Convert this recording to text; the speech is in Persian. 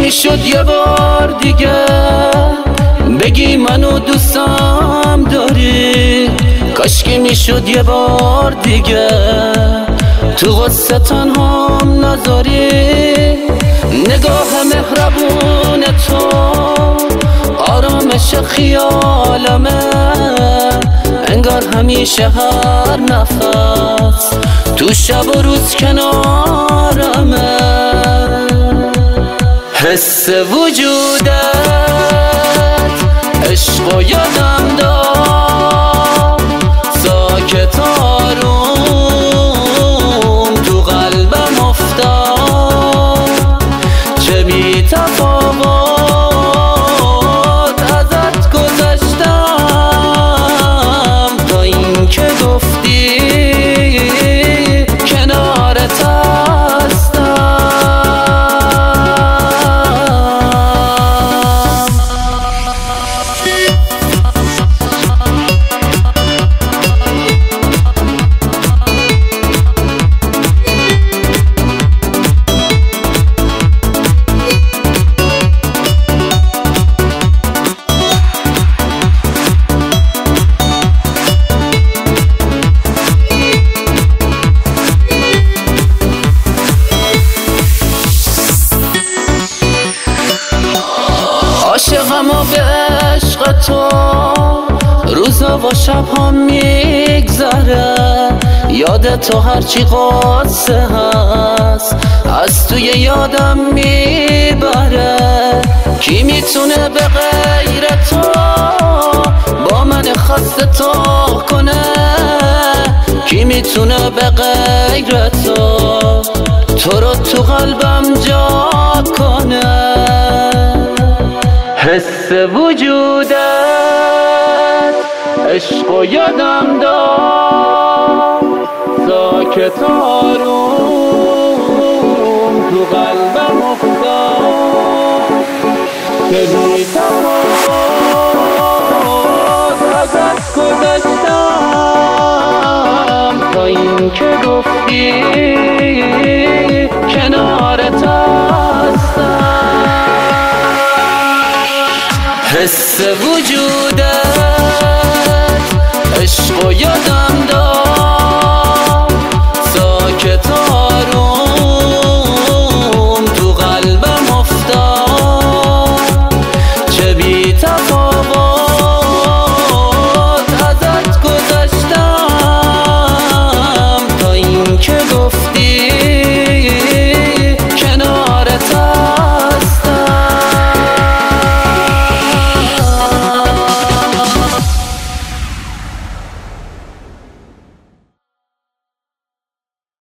میشد یه بار دیگه بگی منو دوستم داری، کاشکی میشد یه بار دیگه تو غصه تنهام نذاری. نگاه مهربون تو آرامش خیالمه، انگار همیشه هر نفس تو شب و روز کنارمه. حس وجودت عشق و یادم داد، ساکت آروم تو قلبم افتاد. چه بی تفاوت ازت گذشتم تا این که گفتی کنارت هستم. عاشقم و به عشق تو روزا و شبها میگذره، یاد تو هرچی قصه هست از توی یادم میبره. کی میتونه به غیر تو با من خسته تو کنه، کی میتونه به غیر تو رو تو قلبم جا کنه. حس وجودت عشق و یادم داد، ساکت آروم تو قلبم افتاد. که بی تفاوت ازت گذشتم تا این که گفتی کنارت هستم. حس وجودت عشق و یادم داد،